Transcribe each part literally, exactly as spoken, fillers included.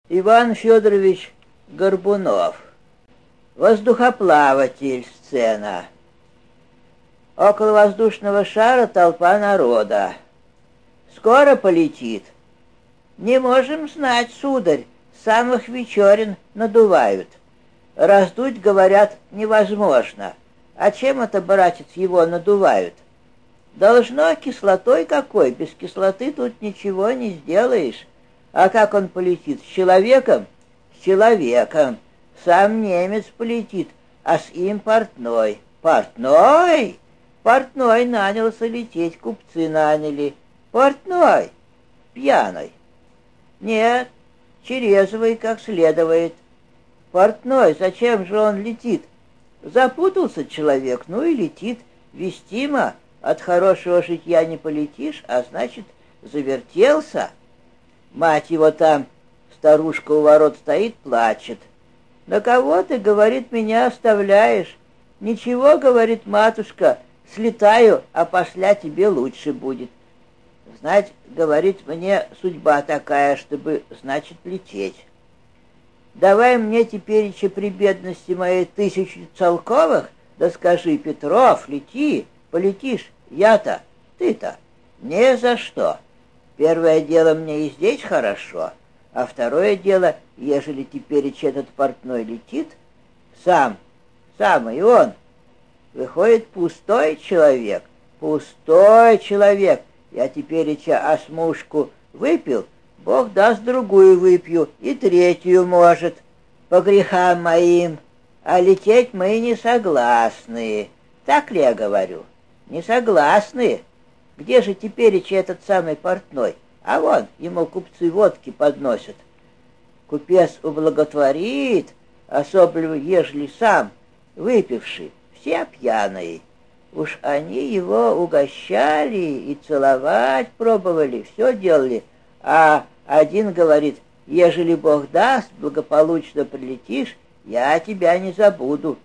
Иван Федорович Горбунов. Воздухоплаватель. Сцена. Около воздушного шара толпа народа. Скоро полетит. Не можем знать, сударь, с самых вечерин надувают. Раздуть, говорят, невозможно. А чем это, братец, его надувают? Должно кислотой какой, без кислоты тут ничего не сделаешь. А как он полетит? С человеком? С человеком. Сам немец полетит, а с им портной. Портной? Портной нанялся лететь, купцы наняли. Портной? Пьяный. Нет, черезвый, как следует. Портной, зачем же он летит? Запутался человек, ну и летит. Вестимо, от хорошего житья не полетишь, а значит, завертелся. Мать его там, старушка у ворот стоит, плачет. «На кого ты, — говорит, — меня оставляешь? Ничего, — говорит матушка, — слетаю, а после тебе лучше будет. Знать, — говорит, — мне судьба такая, чтобы, значит, лететь. Давай мне теперь еще при бедности моей тысячи целковых, да скажи, Петров, лети, полетишь, я-то, ты-то, ни за что. Первое дело, мне и здесь хорошо, а второе дело, ежели теперь этот портной летит, сам, сам и он, выходит пустой человек, пустой человек. Я теперь еще осмушку выпил, Бог даст, другую выпью, и третью, может, по грехам моим. А лететь мы не согласны. Так ли я говорю? Не согласны. Где же теперь этот самый портной? А вон, ему купцы водки подносят. Купец ублаготворит, особливо, ежели сам выпивший, все пьяные. Уж они его угощали и целовать пробовали, все делали. А один говорит, ежели Бог даст, благополучно прилетишь, я тебя не забуду.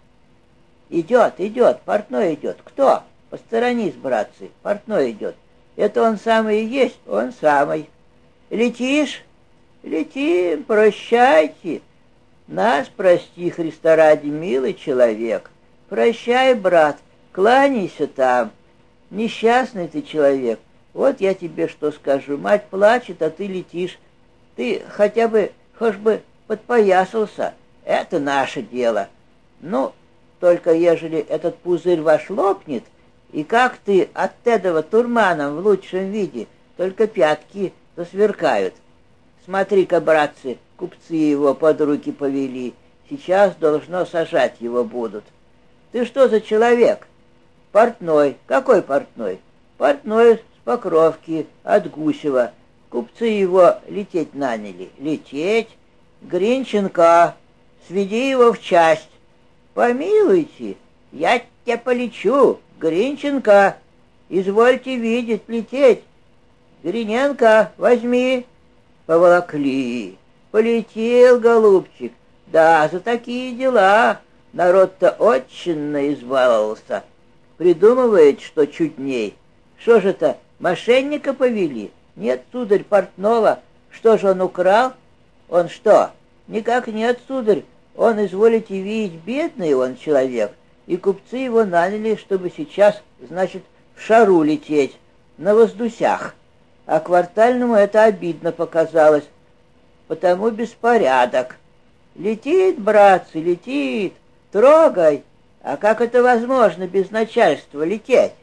Идет, идет, портной идет. Кто? Посторонись, братцы, портной идет. Это он самый и есть, он самый. Летишь? Летим, прощайте. Нас прости, Христа ради, милый человек. Прощай, брат, кланяйся там. Несчастный ты человек. Вот я тебе что скажу. Мать плачет, а ты летишь. Ты хотя бы, хоть бы подпоясался. Это наше дело. Ну, только ежели этот пузырь ваш лопнет, и как ты от этого турманом в лучшем виде, только пятки засверкают. Смотри-ка, братцы, купцы его под руки повели. Сейчас должно сажать его будут. Ты что за человек? Портной. Какой портной? Портной с Покровки, от Гусева. Купцы его лететь наняли. Лететь? Гринченко, сведи его в часть. Помилуйте, я тебя полечу. Гринченко, извольте видеть, лететь. Гриненко, возьми. Поволокли. Полетел, голубчик. Да, за такие дела. Народ-то очень избаловался. Придумывает, что чудней. Что же это, мошенника повели? Нет, сударь, портного. Что же он украл? Он что? Никак нет, сударь. Он, изволите видеть, бедный он человек. И купцы его наняли, чтобы сейчас, значит, в шару лететь, на воздусях. А квартальному это обидно показалось, потому беспорядок. Летит, братцы, летит, трогай. А как это возможно без начальства лететь?